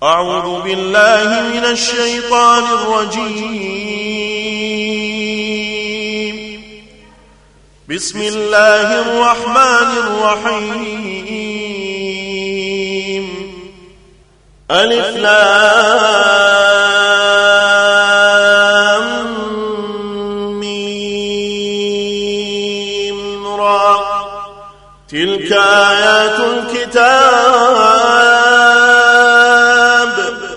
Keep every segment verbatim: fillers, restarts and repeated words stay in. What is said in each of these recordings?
أعوذ بالله من الشيطان الرجيم. بسم الله الرحمن الرحيم. ألف لام ميم را. تلك آيات الكتاب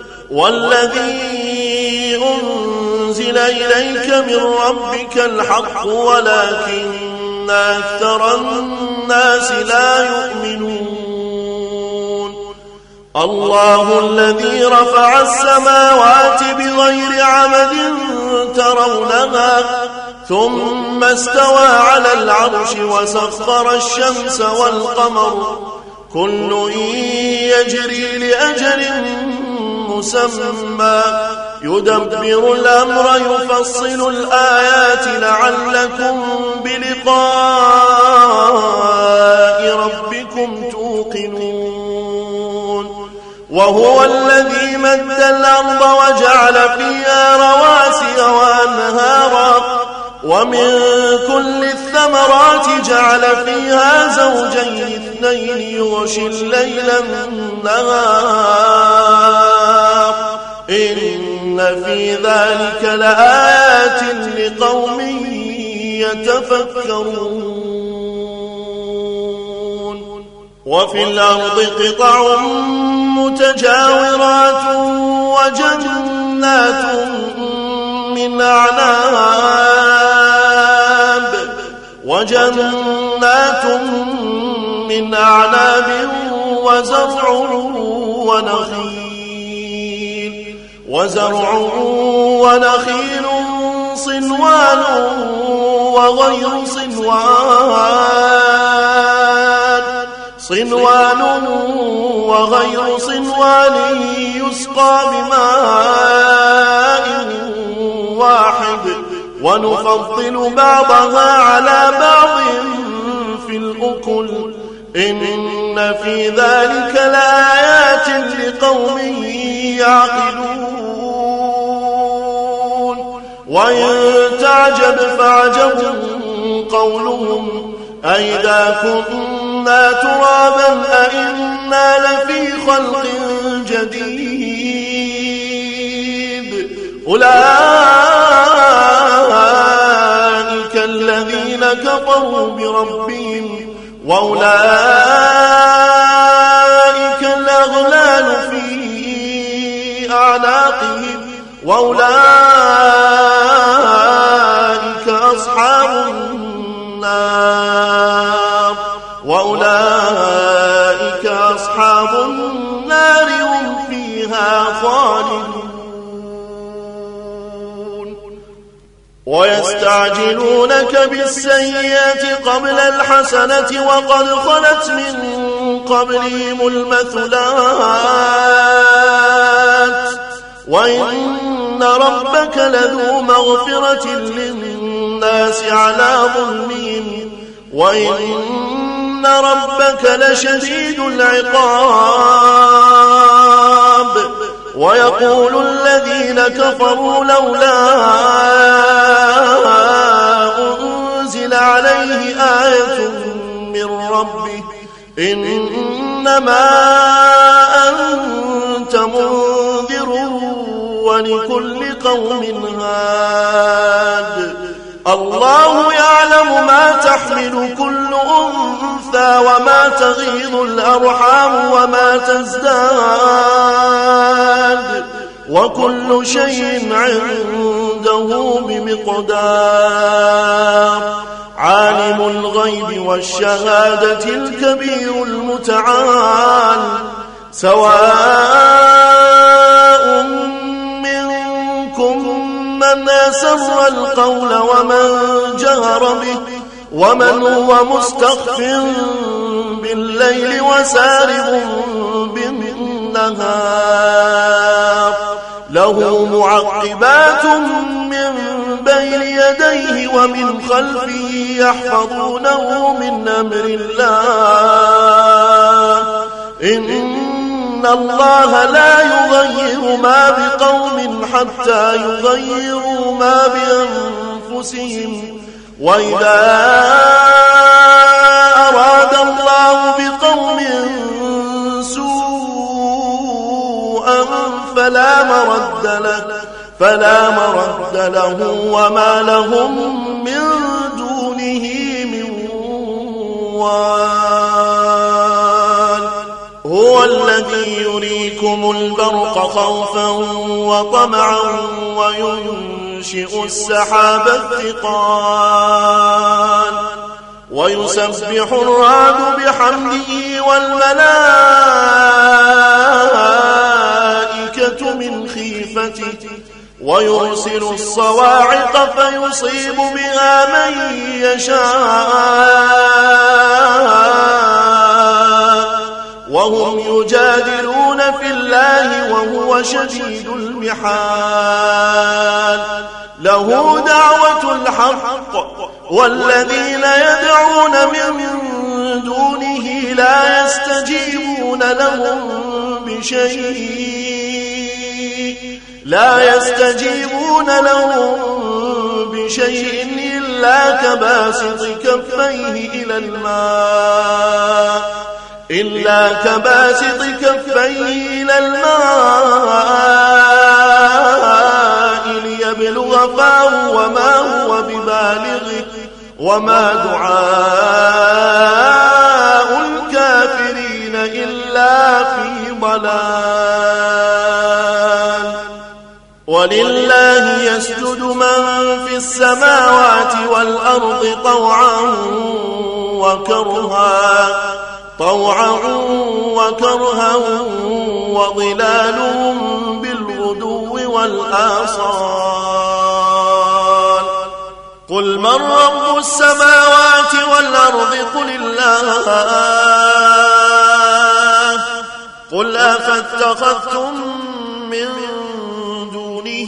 والذي أنزل إليك من ربك الحق ولكن أكثر الناس لا يؤمنون. الله الذي رفع السماوات بغير عمد ترونها ثم استوى على العرش وسخر الشمس والقمر كل يجري لأجل مسمى يدبر الأمر يفصل الآيات لعلكم بلقاء ربكم توقنون. وهو الذي مد الأرض وجعل فيها رواسي وأنهارا ومن كل الثمرات جعل فيها زوجين اثنين يغشي الليل النهار إن في ذلك لآيات لقوم يتفكرون. وفي الأرض قطع متجاورات وجنات من أعناب وجنات من أعناب وزرع ونخيل وزرع ونخيل صنوان وغير صنوان صنوان وغير صنوان يسقى بماء واحد ونفضل بعضها على بعض في الأكل إن في ذلك لآيات لقوم يعقلون. وإن تعجب فعجب قولهم أئذا كنا ترابا أئنا لفي خلق جديد. أولئك الذين كفروا بربهم وأولئك الأغلال في أعناقهم وأولئك أصحاب النار وأولئك أصحاب النار هم فيها خالدون. ويستعجلونك بالسيئات قبل الحسنة وقد خلت من قبلهم المثلات وإن ربك لذو مغفرة للناس على ظلمهم وإن ربك لشديد العقاب. ويقول الذين كفروا لولا أنزل عليه آية من ربه إنما أنت منذر ولكل قوم هاد. الله يعلم ما تحمل كل أنثى وما تغيض الأرحام وما تزداد وكل شيء عنده بمقدار. عالم الغيب والشهادة الكبير المتعال سواء منكم من أسر القول ومن جهر به ومن هو مستخف بالليل وسارب بالنهار له معقبات من بين يديه ومن خلفه يحفظونه من أمر الله إن إن الله لا يغير ما بقوم حتى يغيروا ما بأنفسهم وإذا أراد الله بقوم سوءا فلا مرد له فلا مرد له وما لهم من دونه من وال هو الذي يريكم البرق خوفا وطمعا وينشئ السحاب الثقال ويسبح الرعد بحمده والملائكة من خيفته ويرسل الصواعق فيصيب بها من يشاء وهم يجادلون في الله وهو شديد المحال له دعوة الحق والذين يدعون من دونه لا يستجيبون لهم بشيء لا يستجيبون لهم بشيء إلا كباسط كفيه إلى الماء إلا كباسط كفيه إلى الماء ليبلغ فاه وما هو ببالغه وما دعاء الكافرين إلا في ضلال ولله يسجد من في السماوات والأرض طوعا وكرها طوعا وكرها وظلالهم بالغدو والآصال قل من رب السماوات والأرض قل الله قل أفاتخذتم من دونه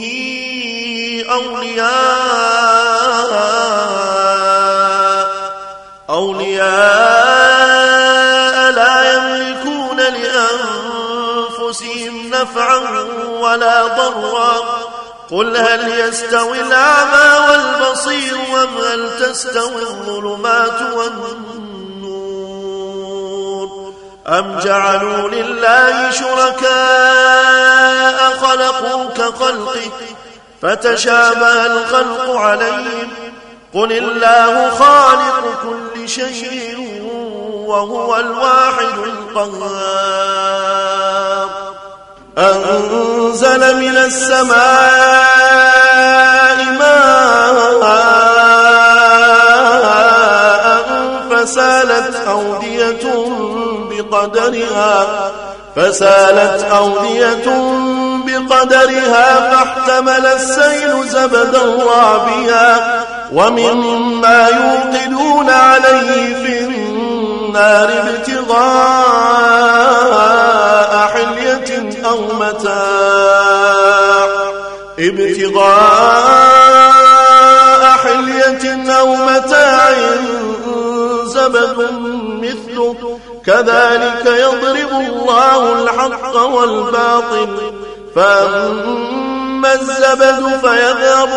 أولياء أولياء لا يملكون لأنفسهم نفعا ولا ضرا قل هل يستوي الأعمى والبصير أم هل تستوي الظلمات والنور أم جعلوا لله شركاء خلقوا كخلقه فتشابه الخلق عليهم قل الله خالق كل شيء وهو الواحد القهار أنزل من السماء ماء فسالت أودية بقدرها فسالت أودية بقدرها فاحتمل السيل زبدا رابيا ومما يوقدون عليه في النار ابتغاء حلية أو متاع ابتغاء حلية أو متاع زبد مثله كذلك يضرب الله الحق والباطل فأما الزبد فيذهب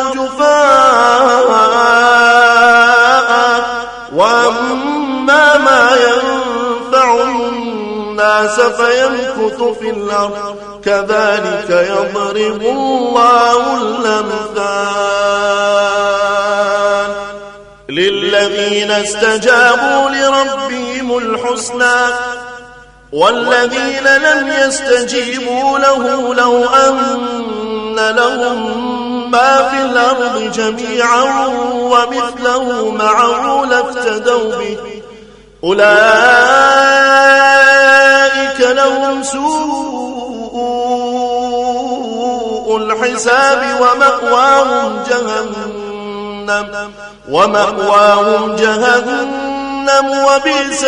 جفاء وأما ما ينفع الناس فيمكث في الأرض كذلك يضرب الله الأمثال للذين استجابوا لربهم الحسنى والذين لم يستجيبوا له لو أن لهم ما في الأرض جميعا ومثله معه لافتدوا به أولئك لهم سوء الحساب ومأواهم جهنم ومأواهم جهنم وبئس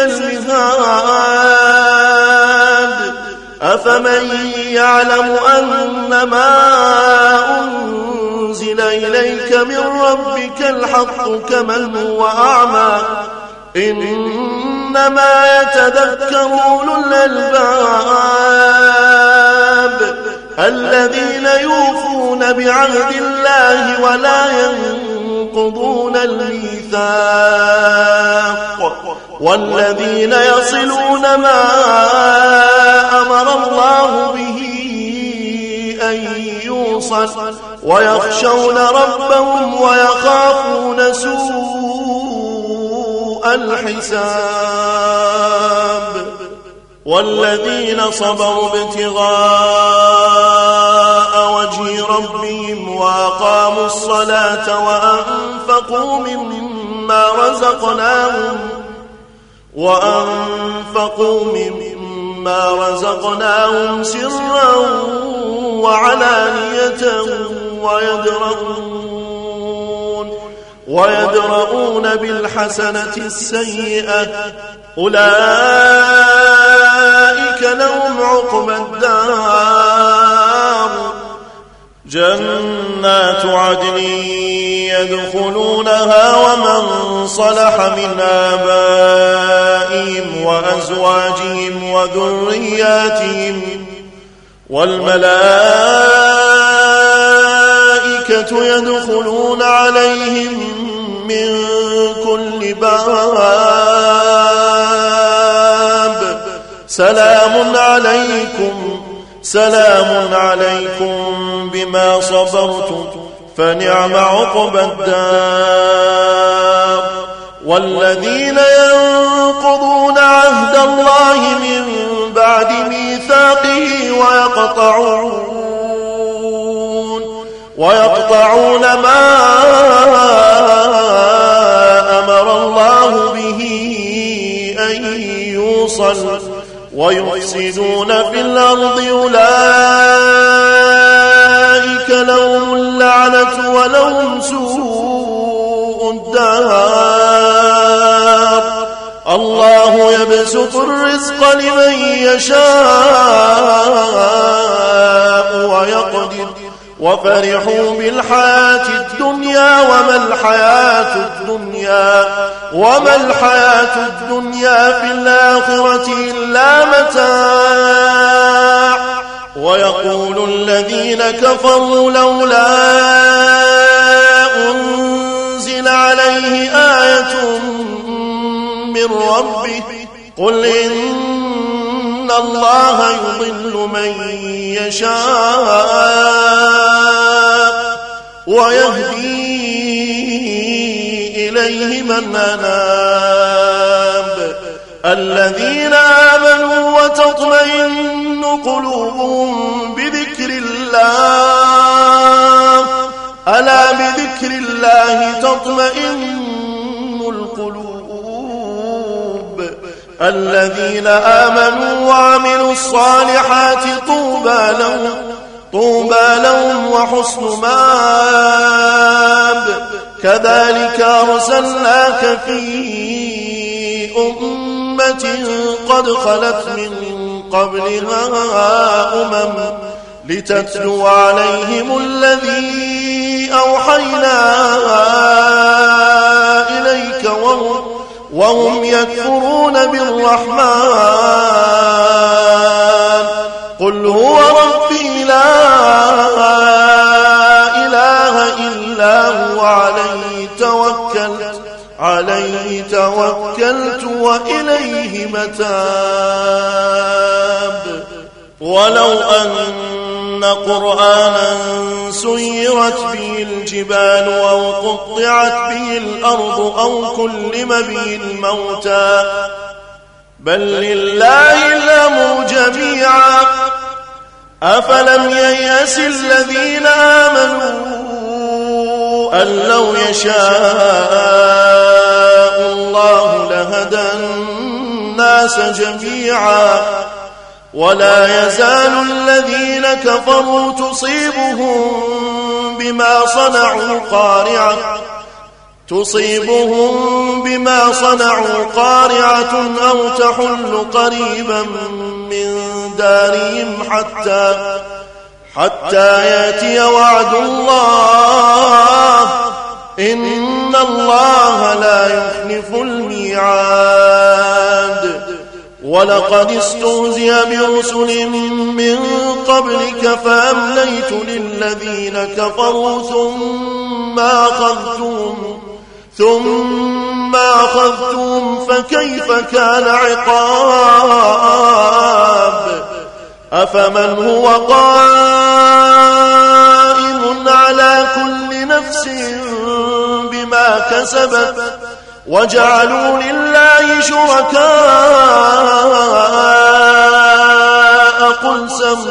المهاد أفمن يعلم أن ما أنزل إليك من ربك الحق كمن هو أعمى إن إنما يتذكر أولو الألباب الذين يوفون بعهد الله ولا ينقضون الميثاق والذين يصلون ما أمر الله به أن يوصل ويخشون ربهم ويخافون سوء الحساب والذين صبروا ابتغاء وجه ربهم وأقاموا الصلاة وأنفقوا مما رزقناهم وأنفقوا مما رزقناهم سرا وعلانية ويدرؤون ويدرؤون بالحسنة السيئة أولئك لهم عقبى الدار جنات عدن يدخلونها ومن صلح من آبائهم وأزواجهم وذرياتهم والملائكة يدخلون عليهم من كل باب سلام عليكم سلام عليكم بما صبرتم فنعم عقبى الدار والذين ينقضون عهد الله من بعد ميثاقه ويقطعون ويقطعون ما أمر الله به أن يوصل ويفسدون في الأرض أولئك لهم اللعنة ولهم سوء الدار الله يبسط الرزق لمن يشاء ويقدر وفرحوا بالحياة الدنيا وما الحياة الدنيا وما الحياة الدنيا في الآخرة إلا متاع ويقول الذين كفروا لولا أنزل عليه آية من ربه قل إن الله يضل من يشاء ويهدي إليه من أناب الذين آمنوا وتطمئن قلوبهم بذكر الله ألا بذكر الله تطمئن القلوب الذين آمنوا وعملوا الصالحات طوبى لهم طوبى لهم وحسن مآب كذلك أرسلناك في أمة قد خلت من قبلها أمم لتتلو عليهم الذي أوحينا إليك وهم, وهم يكفرون بالرحمن قل هو ربي لا إله إلا هو عليه توكلت عليه توكلت وإليه متاب ولو أن قرآنا سيرت به الجبال أو قطعت به الأرض أو كلم به الموتى بل لله الأمر جميعا أفلم ييأس الذين آمنوا أن لو يشاء الله لهدى الناس جميعا ولا يزال الذين كفروا تصيبهم بما صنعوا قارعة تصيبهم بما صنعوا قارعة أو تحل قريبا من دارهم حتى حتى يأتي وعد الله إن الله لا يخلف الميعاد ولقد استهزئ برسل من قبلك فأمليت للذين كفروا ثم أخذتهم ثم أخذتهم فكيف كان عقاب أفمن هو قائم على كل نفس بما كسبت وجعلوا لله شركاء قل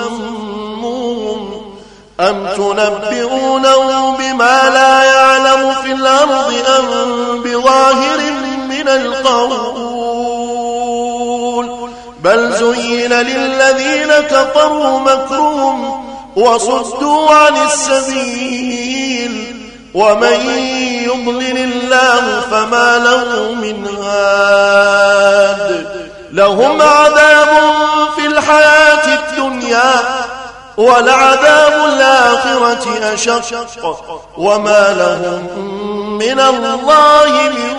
سموهم أم تنبئونه بما لا يعلم في الأرض أم بظاهر من القول بل زين للذين كفروا مكرهم وصدوا عن السبيل ومن يضلل الله فما له من هاد لهم عذاب في الحياة الدنيا ولعذاب الآخرة أشق وما لهم من الله من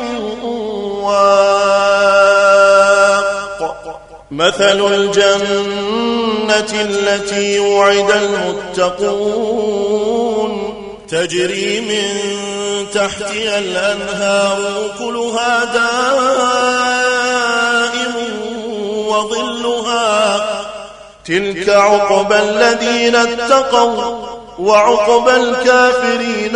واق مثل الجنة التي وعد المتقون تجري من تحتها الأنهار أكلها دائم وظلها تلك عقبى الذين اتقوا وعقبى الكافرين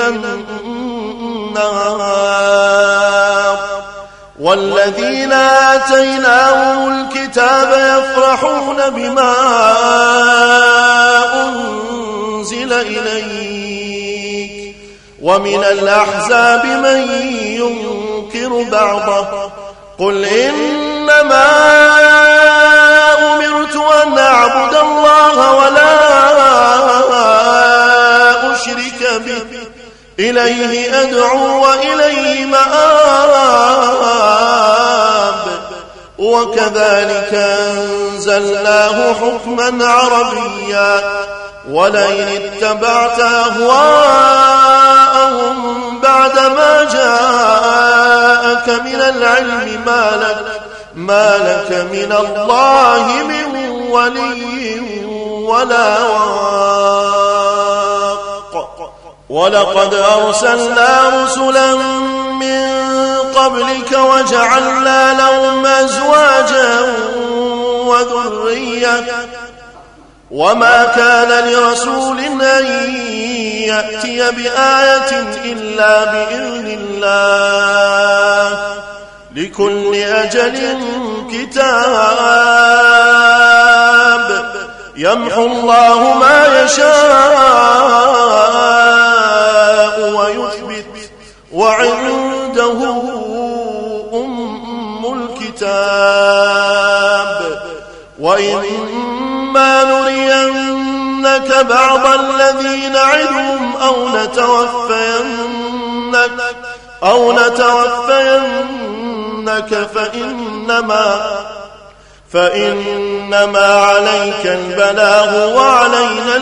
النار والذين آتيناهم الكتاب يفرحون بما أنزل إليك ومن الأحزاب من ينكر بعضه قل إنما أمرت أن أعبد الله ولا أشرك به إليه أدعو وإليه مآب وكذلك أنزلناه حكما عربيا ولئن اتبعت أهواءهم بعدما جاءك من العلم ما لك, ما لك من الله من ولي ولا واق ولقد أرسلنا رسلا من قبلك وجعلنا لهم أزواجا وذرية وما كان لرسول أن يأتي بآية إلا بإذن الله لكل أجل كتاب يمحو الله ما يشاء ويثبت وعنده أم الكتاب وإما نرينك بعض الذي نعدهم أو نتوفينك أو نتوفينك فإنما فإنما عليك البلاغ وعلينا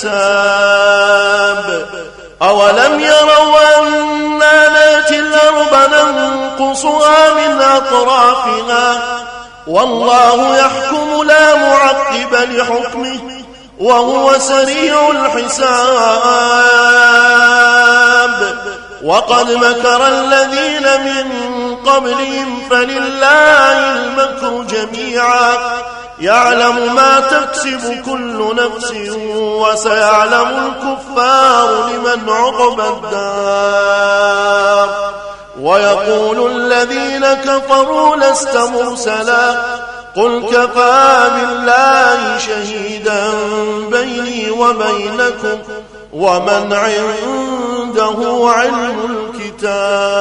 الحساب أولم يروا أنا ناتي الأرض ننقصها من أطرافها والله يحكم لا معقب لحكمه وهو سريع الحساب وقد مكر الذين من قبلهم فلله المكر جميعا يعلم ما تكسب كل نفس وسيعلم الكفار لمن عقبى الدار ويقول الذين كفروا لست مرسلا قل كفى بالله شهيدا بيني وبينكم ومن عنده علم الكتاب